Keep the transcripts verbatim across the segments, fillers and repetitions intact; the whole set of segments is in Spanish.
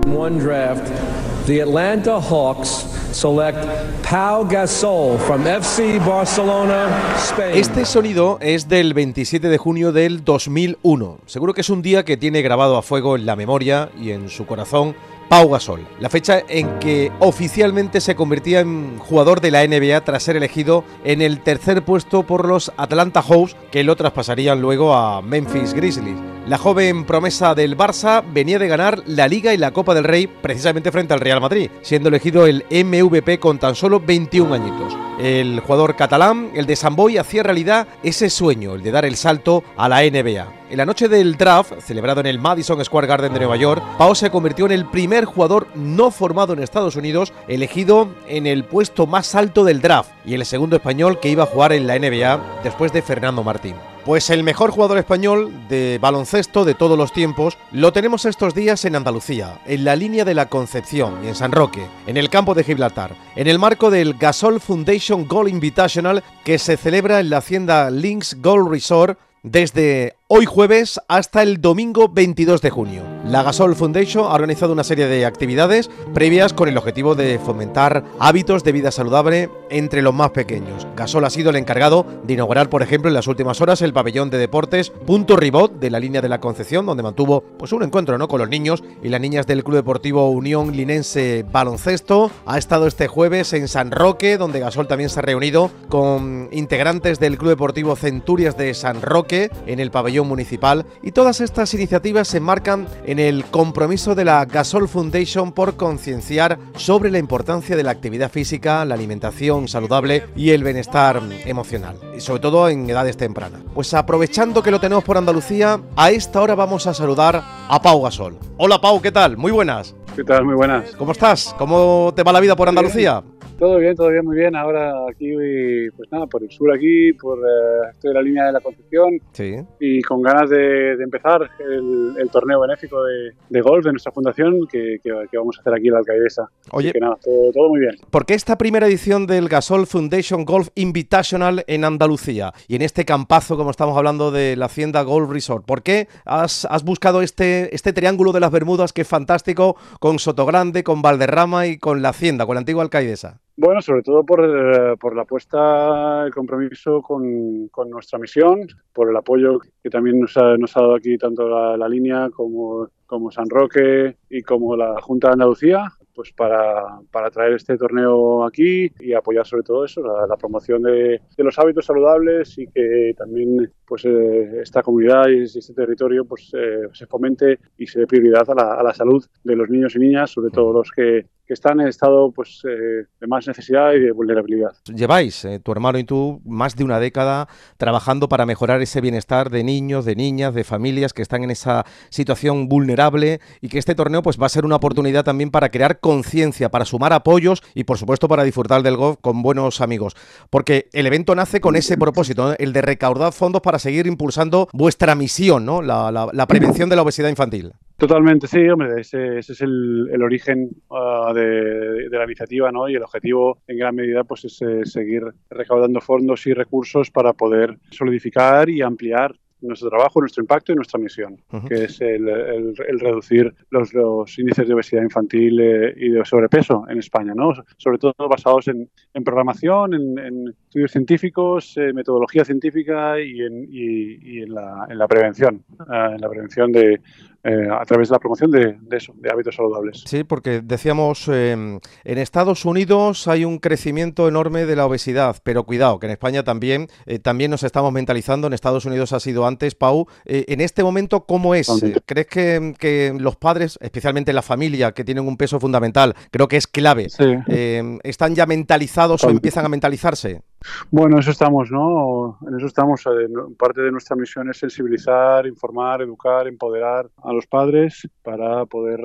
one draft, the Atlanta Hawks select Pau Gasol from F C Barcelona, Spain. Este sonido es del veintisiete de junio del dos mil uno. Seguro que es un día que tiene grabado a fuego en la memoria y en su corazón Pau Gasol, la fecha en que oficialmente se convertía en jugador de la N B A tras ser elegido en el tercer puesto por los Atlanta Hawks, que lo traspasarían luego a Memphis Grizzlies. La joven promesa del Barça venía de ganar la Liga y la Copa del Rey precisamente frente al Real Madrid, siendo elegido el M V P con tan solo veintiún añitos. El jugador catalán, el de Sant Boi, hacía realidad ese sueño, el de dar el salto a la N B A. En la noche del draft, celebrado en el Madison Square Garden de Nueva York, Pau se convirtió en el primer jugador no formado en Estados Unidos elegido en el puesto más alto del draft y el segundo español que iba a jugar en la N B A después de Fernando Martín. Pues el mejor jugador español de baloncesto de todos los tiempos lo tenemos estos días en Andalucía, en la línea de la Concepción y en San Roque, en el campo de Gibraltar, en el marco del Gasol Foundation Golf Invitational que se celebra en la hacienda Links Golf Resort desde hoy jueves hasta el domingo veintidós de junio. La Gasol Foundation ha organizado una serie de actividades previas con el objetivo de fomentar hábitos de vida saludable entre los más pequeños. Gasol ha sido el encargado de inaugurar, por ejemplo, en las últimas horas el pabellón de deportes Punto Ribot de la línea de la Concepción, donde mantuvo pues un encuentro, ¿no?, con los niños y las niñas del Club Deportivo Unión Linense Baloncesto. Ha estado este jueves en San Roque, donde Gasol también se ha reunido con integrantes del Club Deportivo Centurias de San Roque en el pabellón municipal, y todas estas iniciativas se enmarcan en el compromiso de la Gasol Foundation por concienciar sobre la importancia de la actividad física, la alimentación saludable y el bienestar emocional, y sobre todo en edades tempranas. Pues aprovechando que lo tenemos por Andalucía, a esta hora vamos a saludar a Pau Gasol. Hola Pau, ¿qué tal? Muy buenas. ¿Qué tal? Muy buenas. ¿Cómo estás? ¿Cómo te va la vida por Andalucía? Todo bien, todo bien, muy bien. Ahora aquí, pues nada, por el sur aquí, por eh, estoy en la línea de la Concepción, sí, y con ganas de, de empezar el, el torneo benéfico de, de golf de nuestra fundación que, que, que vamos a hacer aquí en la Alcaidesa. Oye, así que nada, todo, todo muy bien. ¿Por qué esta primera edición del Gasol Foundation Golf Invitational en Andalucía y en este campazo, como estamos hablando, de la Hacienda Golf Resort? ¿Por qué has, has buscado este, este triángulo de las Bermudas que es fantástico, con Sotogrande, con Valderrama y con la Hacienda, con la antigua Alcaidesa? Bueno, sobre todo por, eh, por la apuesta, el compromiso con, con nuestra misión, por el apoyo que también nos ha, nos ha dado aquí tanto la, la línea como, como San Roque y como la Junta de Andalucía, pues para, para traer este torneo aquí y apoyar sobre todo eso, la, la promoción de, de los hábitos saludables, y que también pues eh, esta comunidad y este territorio pues eh, se fomente y se dé prioridad a la, a la salud de los niños y niñas, sobre todo los que que están en estado pues eh, de más necesidad y de vulnerabilidad. Lleváis, eh, tu hermano y tú, más de una década trabajando para mejorar ese bienestar de niños, de niñas, de familias que están en esa situación vulnerable, y que este torneo pues va a ser una oportunidad también para crear conciencia, para sumar apoyos y por supuesto para disfrutar del golf con buenos amigos. Porque el evento nace con ese propósito, ¿no?, el de recaudar fondos para seguir impulsando vuestra misión, ¿no?, la, la, la prevención de la obesidad infantil. Totalmente, sí, hombre, ese, ese es el, el origen uh, de, de la iniciativa, ¿no? Y el objetivo en gran medida pues es eh, seguir recaudando fondos y recursos para poder solidificar y ampliar nuestro trabajo, nuestro impacto y nuestra misión, uh-huh. que es el, el, el reducir los, los índices de obesidad infantil eh, y de sobrepeso en España, ¿no? Sobre todo basados en, en programación, en, en estudios científicos, eh, metodología científica y en, y, y en, la, en la prevención, eh, en la prevención de Eh, a través de la promoción de, de eso, de hábitos saludables. Sí, porque decíamos, eh, en Estados Unidos hay un crecimiento enorme de la obesidad, pero cuidado, que en España también, eh, también nos estamos mentalizando. En Estados Unidos ha sido antes, Pau. Eh, en este momento, ¿cómo es? ¿Crees que, que los padres, especialmente la familia, que tienen un peso fundamental, creo que es clave, sí. eh, están ya mentalizados o empiezan a mentalizarse? Bueno, eso estamos, ¿no? En eso estamos. Parte de nuestra misión es sensibilizar, informar, educar, empoderar a los padres para poder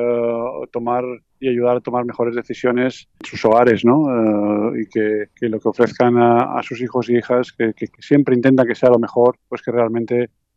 eh, tomar y ayudar a tomar mejores decisiones en sus hogares, ¿no? Uh, y que, que lo que ofrezcan a, a sus hijos y hijas, que, que, que siempre intentan que sea lo mejor, pues que realmente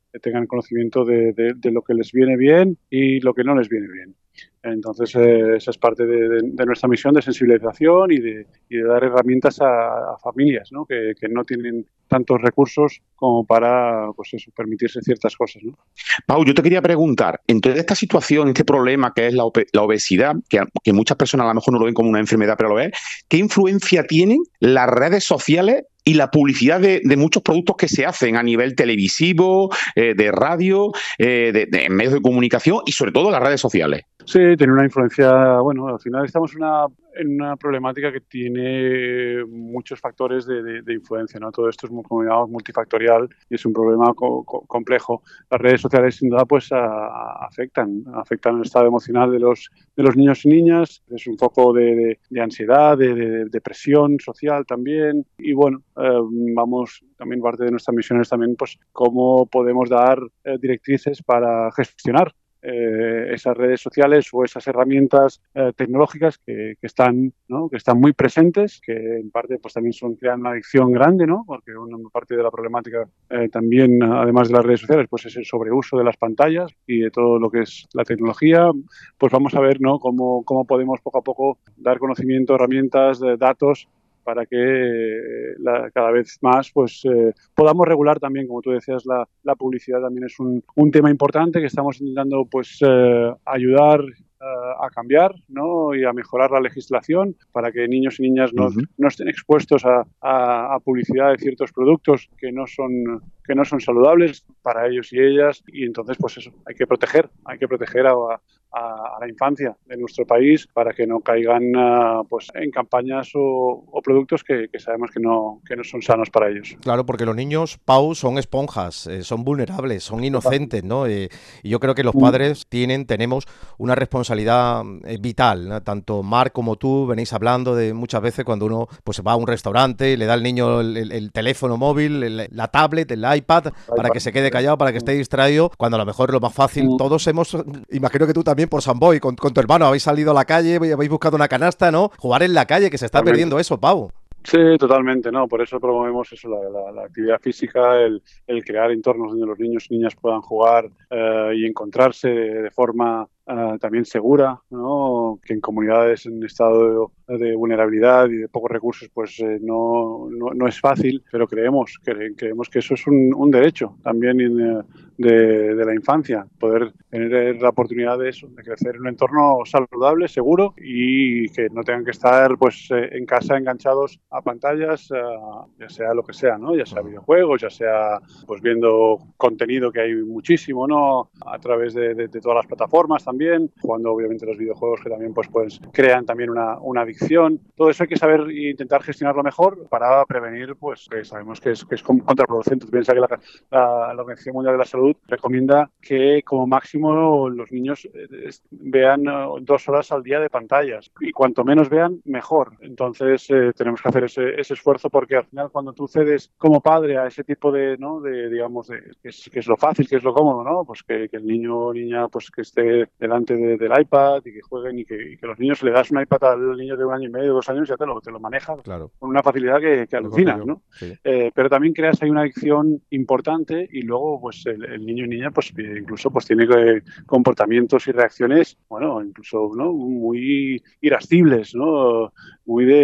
tengan conocimiento de, de, de lo que les viene bien y lo que no les viene bien. Entonces, eh, esa es parte de, de, de nuestra misión de sensibilización y de, y de dar herramientas a, a familias, ¿no? Que, que no tienen tantos recursos como para, pues eso, permitirse ciertas cosas, ¿no? Pau, yo te quería preguntar, en toda esta situación, este problema que es la, obe la obesidad, que, que muchas personas a lo mejor no lo ven como una enfermedad, pero lo es, ¿qué influencia tienen las redes sociales y la publicidad de, de muchos productos que se hacen a nivel televisivo, eh, de radio, eh, de, de medios de comunicación y sobre todo las redes sociales? Sí, tiene una influencia, bueno, al final estamos en una, en una problemática que tiene muchos factores de, de, de influencia, ¿no? Todo esto es, como llamamos, multifactorial y es un problema co co complejo. Las redes sociales, sin duda, pues a, a, afectan, afectan el estado emocional de los, de los niños y niñas, es un foco de, de, de ansiedad, de, de, de depresión social también, y bueno, eh, vamos, también parte de nuestra misión es también, pues, cómo podemos dar eh, directrices para gestionar Eh, esas redes sociales o esas herramientas eh, tecnológicas que, que están, ¿no? que están muy presentes, que en parte pues también son crean una adicción grande, ¿no? Porque una parte de la problemática eh, también, además de las redes sociales, pues es el sobreuso de las pantallas y de todo lo que es la tecnología. Pues vamos a ver, ¿no? cómo, cómo podemos poco a poco dar conocimiento, herramientas, de datos para que eh, la, cada vez más pues eh, podamos regular también, como tú decías, la, la publicidad también es un, un tema importante que estamos intentando pues eh, ayudar uh, a cambiar, ¿no? Y a mejorar la legislación para que niños y niñas no, uh-huh. no estén expuestos a, a, a publicidad de ciertos productos que no son que no son saludables para ellos y ellas, y entonces pues eso, hay que proteger, hay que proteger a, a, a la infancia de nuestro país para que no caigan uh, pues en campañas o, o productos que, que sabemos que no, que no son sanos para ellos. Claro, porque los niños, Pau, son esponjas, eh, son vulnerables, son inocentes, ¿no? Eh, y yo creo que los padres tienen, tenemos una responsabilidad eh, vital, ¿no? Tanto Marc como tú venís hablando de muchas veces cuando uno pues va a un restaurante y le da al niño el, el, el teléfono móvil, el, la tablet, el iPad, para que se quede callado, para que esté distraído, cuando a lo mejor lo más fácil, todos hemos, imagino que tú también por San Boi, con, con tu hermano habéis salido a la calle, habéis buscado una canasta, ¿no? Jugar en la calle, que se está perdiendo eso, Pau. Sí, totalmente, ¿no? Por eso promovemos eso, la, la, la actividad física, el, el crear entornos donde los niños y niñas puedan jugar eh, y encontrarse de, de forma Uh, también segura, ¿no? Que en comunidades en estado de, de vulnerabilidad y de pocos recursos pues eh, no, no, no es fácil, pero creemos, cre, creemos que eso es un, un derecho también in, de, de la infancia, poder tener la oportunidad de eso, de crecer en un entorno saludable, seguro y que no tengan que estar pues eh, en casa enganchados a pantallas, uh, ya sea lo que sea, ¿no? Ya sea videojuegos, ya sea pues viendo contenido que hay muchísimo, ¿no? A través de, de, de todas las plataformas también. También, jugando obviamente los videojuegos que también pues, pues crean también una, una adicción. Todo eso hay que saber e intentar gestionarlo mejor para prevenir, pues que sabemos que es, que es contraproducente. Tú piensas que la, la, la Organización Mundial de la Salud recomienda que como máximo los niños vean dos horas al día de pantallas y cuanto menos vean, mejor. Entonces eh, tenemos que hacer ese, ese esfuerzo porque al final cuando tú cedes como padre a ese tipo de, ¿no? de digamos, de, que, es, que es lo fácil, que es lo cómodo, ¿no? Pues que, que el niño o niña pues que esté delante de, del iPad y que jueguen y que, y que los niños, le das un iPad al niño de un año y medio, dos años, ya te lo, te lo maneja claro. con una facilidad que, que alucinas, ¿no? Sí. Eh, pero también creas ahí una adicción importante y luego pues el, el niño y niña pues incluso pues tiene eh, comportamientos y reacciones, bueno, incluso ¿no? muy irascibles, ¿no? Muy de,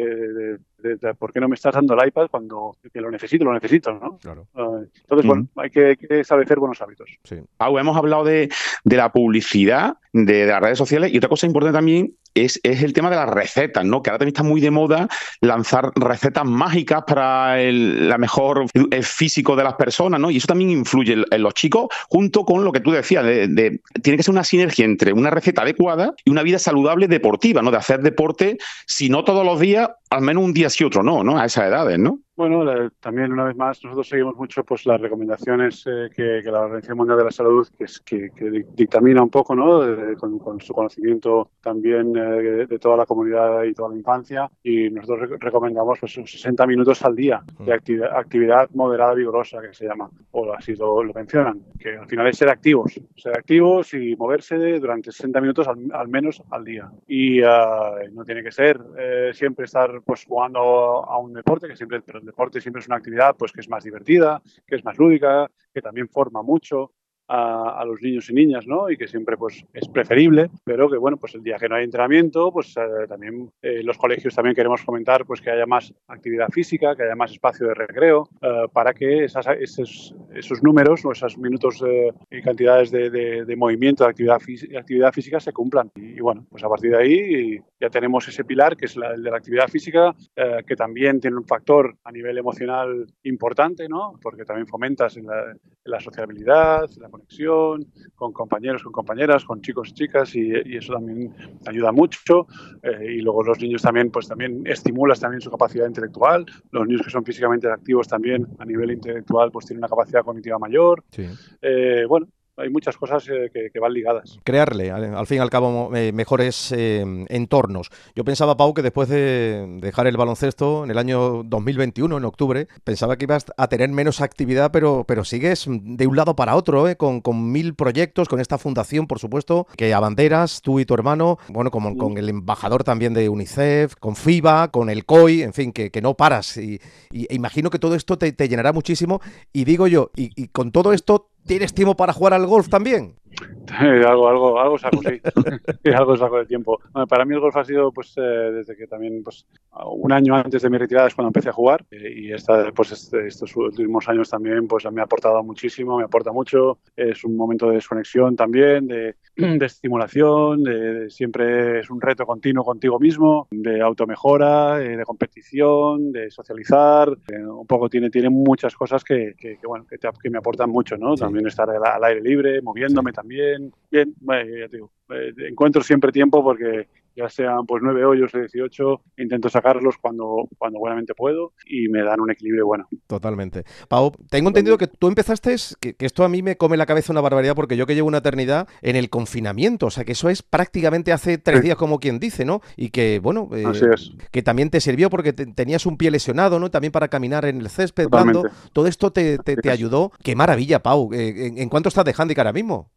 de De, de, ¿por qué no me estás dando el iPad cuando que lo necesito, lo necesito, ¿no? Claro. Uh, entonces, mm. bueno, hay que, hay que establecer buenos hábitos. Sí. Pau, hemos hablado de, de la publicidad, de, de las redes sociales, y otra cosa importante también es, es el tema de las recetas, ¿no? Que ahora también está muy de moda lanzar recetas mágicas para el la mejor el físico de las personas, ¿no? Y eso también influye en, en los chicos, junto con lo que tú decías, de, de, tiene que ser una sinergia entre una receta adecuada y una vida saludable deportiva, ¿no? De hacer deporte, si no todos los días, al menos un día sí, otro no, ¿no? A esas edades, ¿no? Bueno, la, también una vez más nosotros seguimos mucho pues las recomendaciones eh, que, que la Organización Mundial de la Salud que, es, que, que dictamina un poco, ¿no? De, de, con, con su conocimiento también eh, de, de toda la comunidad y toda la infancia, y nosotros re recomendamos pues sesenta minutos al día de actividad, actividad moderada vigorosa, que se llama, o así lo, lo mencionan, que al final es ser activos, ser activos y moverse de, durante sesenta minutos al, al menos al día. Y uh, no tiene que ser eh, siempre estar pues jugando a un deporte, que siempre pero deporte siempre es una actividad pues que es más divertida, que es más lúdica, que también forma mucho a, a los niños y niñas, ¿no? Y que siempre pues es preferible, pero que bueno, pues el día que no hay entrenamiento, pues eh, también eh, los colegios también queremos fomentar pues que haya más actividad física, que haya más espacio de recreo, eh, para que esas, esos, esos números o esos minutos eh, y cantidades de, de, de movimiento, de actividad, actividad física se cumplan. Y, y bueno, pues a partir de ahí ya tenemos ese pilar que es la, el de la actividad física, eh, que también tiene un factor a nivel emocional importante, ¿no? Porque también fomentas en la, en la sociabilidad, la conexión con compañeros, con compañeras, con chicos y chicas, y, y eso también ayuda mucho. Eh, y luego los niños también, pues también estimulas también su capacidad intelectual. Los niños que son físicamente activos también a nivel intelectual pues tienen una capacidad cognitiva mayor. Sí. Eh, bueno, hay muchas cosas eh, que, que van ligadas. Crearle, al, al fin y al cabo, eh, mejores eh, entornos. Yo pensaba, Pau, que después de dejar el baloncesto en el año dos mil veintiuno, en octubre, pensaba que ibas a tener menos actividad, pero, pero sigues de un lado para otro, ¿eh? con, con mil proyectos, con esta fundación, por supuesto, que abanderas tú y tu hermano, bueno, con, con el embajador también de UNICEF, con FIBA, con el C O I, en fin, que, que no paras. Y, y imagino que todo esto te, te llenará muchísimo. Y digo yo, y, y con todo esto, ¿tienes tiempo para jugar al golf también? algo, algo, algo saco, sí. sí. Algo saco de tiempo. Bueno, para mí el golf ha sido, pues, eh, desde que también, pues, un año antes de mi retirada es cuando empecé a jugar. Eh, y esta, pues, este, estos últimos años también, pues, me ha aportado muchísimo, me aporta mucho. Es un momento de desconexión también, de, de estimulación, de, de siempre es un reto continuo contigo mismo, de automejora, eh, de competición, de socializar. Eh, un poco tiene, tiene muchas cosas que, que, que bueno, que, te, que me aportan mucho, ¿no? Sí. También estar al, al aire libre, moviéndome sí. también. Bien, bueno, ya te digo, eh, encuentro siempre tiempo porque ya sean pues nueve hoyos o dieciocho, intento sacarlos cuando, cuando buenamente puedo y me dan un equilibrio bueno. Totalmente. Pau, tengo entendido que tú empezaste, que, que esto a mí me come la cabeza una barbaridad porque yo que llevo una eternidad en el confinamiento, o sea que eso es prácticamente hace tres sí. días como quien dice, ¿no? Y que, bueno, eh, Así es. que también te sirvió porque te, tenías un pie lesionado, ¿no? También para caminar en el césped blando. Todo esto te, te, te ayudó. Qué maravilla, Pau. ¿En, en cuánto estás de handicap ahora mismo?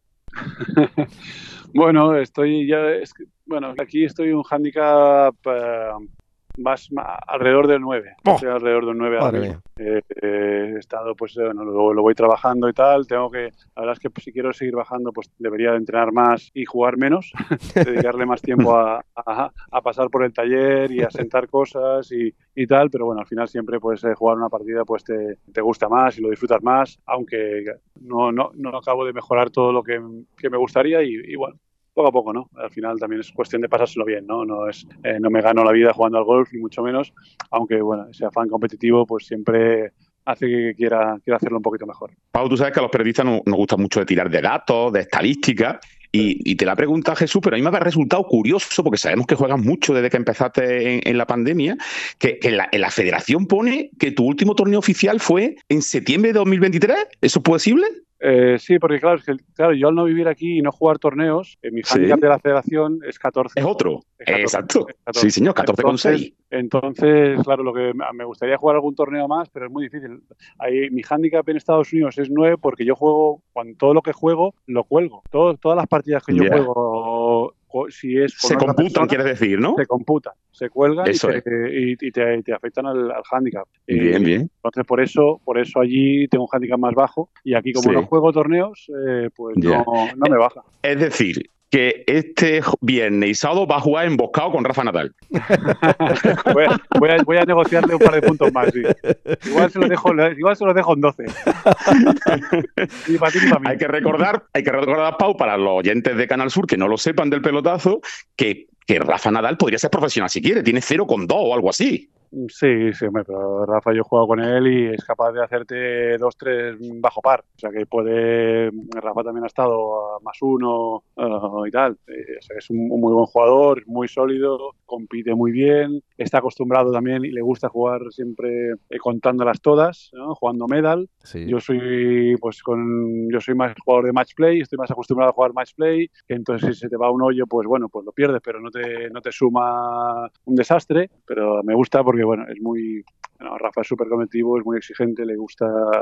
Bueno, estoy ya, es que, bueno, aquí estoy un handicap uh, más, más alrededor del nueve, oh, estoy alrededor del nueve ahora mismo. Eh, eh, he estado, pues, bueno, lo, lo voy trabajando y tal, tengo que, la verdad es que pues, si quiero seguir bajando, pues debería de entrenar más y jugar menos, dedicarle más tiempo a, a, a pasar por el taller y a sentar cosas y, y tal, pero bueno, al final siempre pues eh, jugar una partida pues te, te gusta más y lo disfrutas más, aunque no, no, no acabo de mejorar todo lo que, que me gustaría y, y bueno, poco a poco, ¿no? Al final también es cuestión de pasárselo bien, ¿no? No es, eh, no me gano la vida jugando al golf, ni mucho menos, aunque, bueno, ese afán competitivo, pues siempre hace que quiera, quiera hacerlo un poquito mejor. Pau, tú sabes que a los periodistas nos, nos gusta mucho de tirar de datos, de estadísticas, y, y te la pregunta Jesús, pero a mí me ha resultado curioso, porque sabemos que juegas mucho desde que empezaste en, en la pandemia, que, que en, la, en la federación pone que tu último torneo oficial fue en septiembre de dos mil veintitrés. ¿Eso es posible? Eh, sí, porque claro, es que, claro, yo al no vivir aquí y no jugar torneos, eh, mi handicap sí. de la federación es catorce. Es otro. Es catorce, Exacto. Es catorce. Sí, señor, catorce coma seis. Entonces, claro, lo que me gustaría jugar algún torneo más, pero es muy difícil. Ahí, mi handicap en Estados Unidos es nueve porque yo juego, cuando todo lo que juego, lo cuelgo. Todo, todas las partidas que yo yeah. juego, si es se computan, persona, quieres decir, ¿no? Se computan, se cuelgan eso y, te, y, y, te, y te afectan al, al handicap. Bien, eh, bien. Entonces, por eso, por eso allí tengo un handicap más bajo y aquí como sí. no juego torneos, eh, pues yeah. no, no me baja. Es decir, que este viernes y sábado va a jugar emboscado con Rafa Nadal. voy, a, voy, a, voy a negociarle un par de puntos más, sí. Igual se los dejo, igual se los dejo en doce. Ni para ti ni para mí. Hay que recordar, hay que recordar, Pau, para los oyentes de Canal Sur que no lo sepan del pelotazo, que, que Rafa Nadal podría ser profesional si quiere, tiene cero coma dos o algo así. Sí, sí, pero Rafa, yo he jugado con él y es capaz de hacerte dos, tres bajo par. O sea que puede. Rafa también ha estado a más uno uh, y tal. Eh, o sea, es un, un muy buen jugador, muy sólido, compite muy bien, está acostumbrado también y le gusta jugar siempre eh, contándolas todas, ¿no? Jugando medal. Sí. Yo soy, pues, con, yo soy más jugador de match play, estoy más acostumbrado a jugar match play. Que entonces, si se te va un hoyo, pues bueno, pues lo pierdes, pero no te, no te suma un desastre. Pero me gusta porque bueno, es muy, bueno, Rafa es súper competitivo, es muy exigente, le gusta,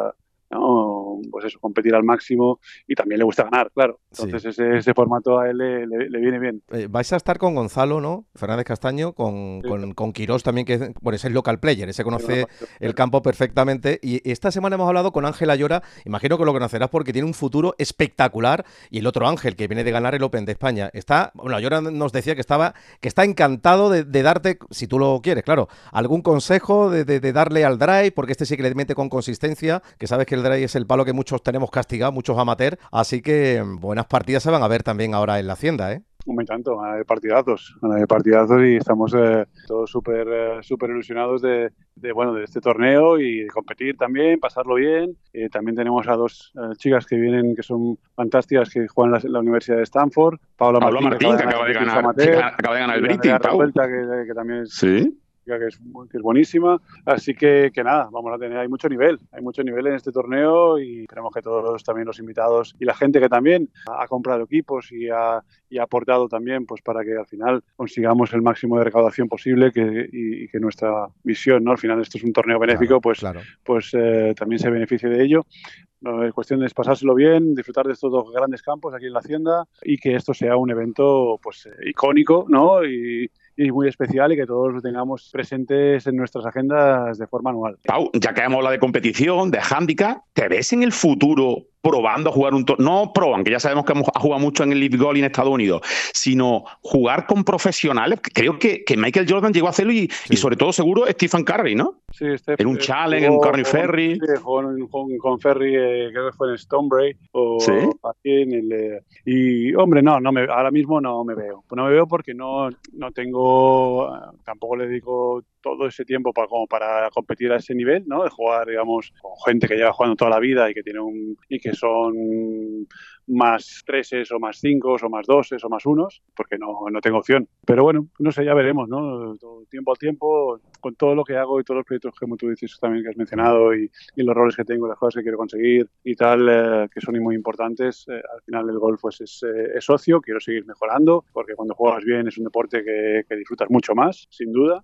¿no? Pues eso, competir al máximo, y también le gusta ganar, claro. Entonces sí. ese, ese formato a él le, le, le viene bien. Eh, vais a estar con Gonzalo, ¿no? Fernández Castaño, con, sí. con, con Quirós también, que bueno, ese es local player, ese conoce sí, el campo perfectamente. Y esta semana hemos hablado con Ángel Ayora, imagino que lo conocerás porque tiene un futuro espectacular, y el otro Ángel, que viene de ganar el Open de España. Está, bueno, Ayora nos decía que estaba, que está encantado de, de darte, si tú lo quieres, claro, algún consejo de, de, de darle al drive, porque este sí que le mete con consistencia, que sabes que el drive es el palo que muchos tenemos castigado, muchos amateurs, así que buenas partidas se van a ver también ahora en la Hacienda, ¿eh? Me tanto, van a haber partidazos, van a haber partidazos y estamos eh, todos súper eh, súper ilusionados de, de, bueno, de este torneo y de competir también, pasarlo bien. Eh, también tenemos a dos eh, chicas que vienen, que son fantásticas, que juegan en la, la Universidad de Stanford. Paula Martín, Martín, que acaba de ganar, amateur, que acaba de ganar el British, que, que también es... ¿Sí? Que es, que es buenísima, así que, que nada, vamos a tener, hay mucho nivel, hay mucho nivel en este torneo y esperemos que todos también los invitados y la gente que también ha, ha comprado equipos y ha, y ha aportado también, pues para que al final consigamos el máximo de recaudación posible que, y, y que nuestra visión, ¿no? Al final esto es un torneo benéfico, claro, pues, claro. pues eh, también se beneficie de ello. No, es cuestión de pasárselo bien, disfrutar de estos dos grandes campos aquí en la Hacienda y que esto sea un evento pues icónico, ¿no? Y, y muy especial y que todos lo tengamos presentes en nuestras agendas de forma anual. Pau, ya que hemos hablado de competición, de handicap, ¿te ves en el futuro probando a jugar un torneo? No proban, que ya sabemos que ha jugado mucho en el Live Golf en Estados Unidos, sino jugar con profesionales. Creo que, que Michael Jordan llegó a hacerlo y, sí. y sobre todo seguro Stephen Curry, ¿no? Sí, este en un eh, challenge, en un Corn Ferry. Sí, jugó con, con Ferry, eh, creo que fue en Stonebray o ¿Sí? aquí en el eh, y hombre, no, no me, ahora mismo no me veo. No me veo porque no, no tengo, tampoco le dedico todo ese tiempo para, como para competir a ese nivel, ¿no? De jugar, digamos, con gente que lleva jugando toda la vida y que tiene un y que son más treses o más cinco o más doses o más unos, porque no, no tengo opción. Pero bueno, no sé, ya veremos, ¿no? Todo, tiempo al tiempo, con todo lo que hago y todos los proyectos que como tú dices también que has mencionado y, y los roles que tengo, las cosas que quiero conseguir y tal, eh, que son muy importantes. Eh, al final el golf pues, es, eh, es ocio, quiero seguir mejorando, porque cuando juegas bien es un deporte que, que disfrutas mucho más, sin duda.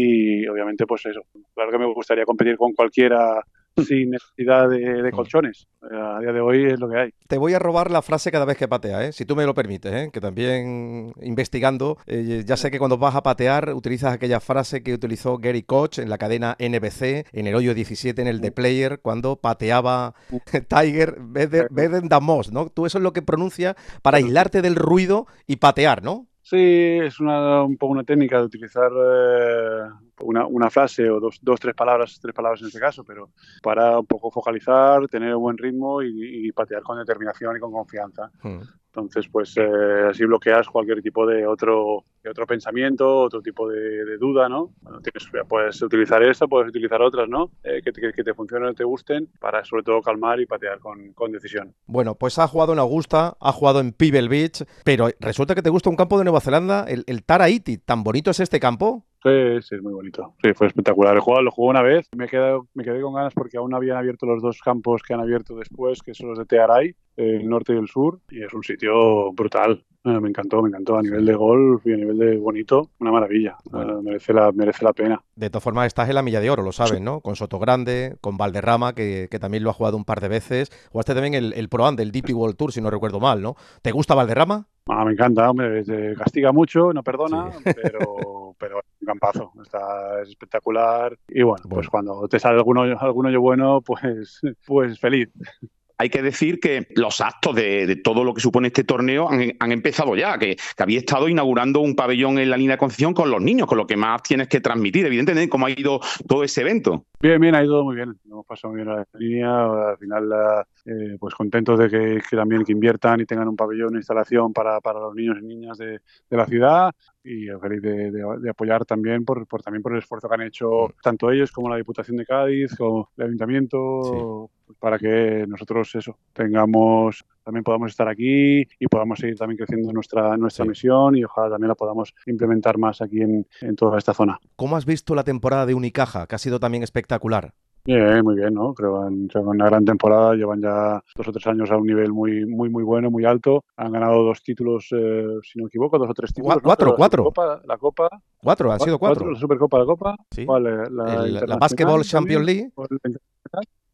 Y obviamente pues eso, claro que me gustaría competir con cualquiera sin necesidad de, de colchones. A día de hoy es lo que hay. Te voy a robar la frase cada vez que patea, ¿eh? Si tú me lo permites, ¿eh? Que también investigando, eh, ya sé que cuando vas a patear utilizas aquella frase que utilizó Gary Koch en la cadena N B C, en el hoyo diecisiete, en el The Player, cuando pateaba Tiger, better than most, ¿no? Tú eso es lo que pronuncias para aislarte del ruido y patear, ¿no? Sí, es una, un poco una técnica de utilizar eh, una, una frase o dos, dos, tres palabras, tres palabras en este caso, pero para un poco focalizar, tener un buen ritmo y, y patear con determinación y con confianza. Hmm. Entonces, pues eh, así bloqueas cualquier tipo de otro, de otro pensamiento, otro tipo de, de duda, ¿no? Bueno, tienes, puedes utilizar esta, puedes utilizar otras, ¿no? Eh, que, que, que te funcionen o te gusten para sobre todo calmar y patear con, con decisión. Bueno, pues ha jugado en Augusta, ha jugado en Pebble Beach, pero resulta que te gusta un campo de Nueva Zelanda, el, el Tara-Iti. ¿Tan bonito es este campo? Sí, sí, es muy bonito. Sí, fue espectacular. El juego lo jugué una vez. Me quedé, me quedé con ganas porque aún no habían abierto los dos campos que han abierto después, que son los de Tearai, el norte y el sur, y es un sitio brutal. Eh, me encantó, me encantó. A nivel de golf y a nivel de bonito, una maravilla. Bueno. Eh, merece la, merece la pena. De todas formas, estás en la milla de oro, lo sabes, sí. ¿no? Con Sotogrande, con Valderrama, que, que también lo ha jugado un par de veces. Jugaste también el, el Pro Am del D P World Tour, si no recuerdo mal, ¿no? ¿Te gusta Valderrama? Ah, me encanta, hombre. Castiga mucho, no perdona, sí. pero, pero un campazo. Está es espectacular. Y bueno, bueno, pues cuando te sale algún hoyo, algún hoyo bueno, pues, pues feliz. Hay que decir que los actos de, de todo lo que supone este torneo han, han empezado ya, que, que había estado inaugurando un pabellón en la línea de Concepción con los niños, con lo que más tienes que transmitir, evidentemente, cómo ha ido todo ese evento. Bien, bien, ha ido muy bien, hemos pasado muy bien la línea, al final eh, pues contentos de que, que también que inviertan y tengan un pabellón, una instalación para, para los niños y niñas de, de la ciudad y feliz de, de, de apoyar también por, por, también por el esfuerzo que han hecho tanto ellos como la Diputación de Cádiz, como el Ayuntamiento, sí. para que nosotros eso tengamos, también podamos estar aquí y podamos seguir también creciendo nuestra, nuestra sí. misión y ojalá también la podamos implementar más aquí en, en toda esta zona. ¿Cómo has visto la temporada de Unicaja, que ha sido también espectacular? Bien, muy bien, ¿no? Creo que han hecho una gran temporada, llevan ya dos o tres años a un nivel muy muy muy bueno, muy alto. Han ganado dos títulos, eh, si no me equivoco, dos o tres títulos. Cu cuatro, ¿no? cuatro. La Copa, la Copa. Cuatro, han sido cuatro. cuatro. La Supercopa, la Copa. Sí. ¿Cuál? La, el, la Basketball Champions League.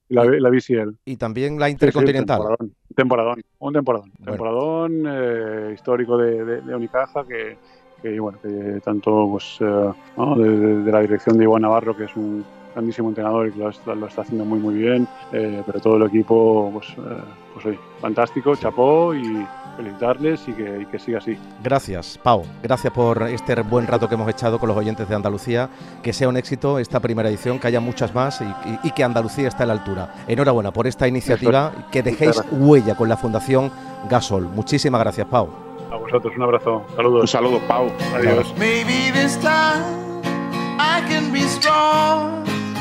la, la B C L. Y también la Intercontinental. Sí, sí, un temporadón, un temporadón, un temporadón, bueno. temporadón eh, histórico de, de, de Unicaja que, que, bueno, que tanto pues, eh, ¿no? de, de, de la dirección de Iván Navarro, que es un grandísimo entrenador y que lo está, lo está haciendo muy muy bien, eh, pero todo el equipo, pues, eh, pues oye, fantástico, chapó y felicitarles y que, y que siga así. Gracias, Pau. Gracias por este buen rato que hemos echado con los oyentes de Andalucía. Que sea un éxito esta primera edición, que haya muchas más y, y, y que Andalucía esté a la altura. Enhorabuena por esta iniciativa, que dejéis huella con la Fundación Gasol. Muchísimas gracias, Pau. A vosotros, un abrazo. Saludos. Un saludo, Pau. Adiós. Maybe this time I can be strong,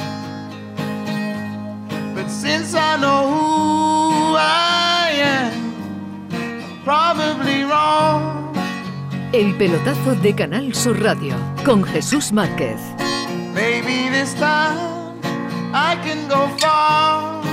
but since I know who I am, probably wrong. El pelotazo de Canal Sur Radio con Jesús Márquez. Maybe this time I can go far.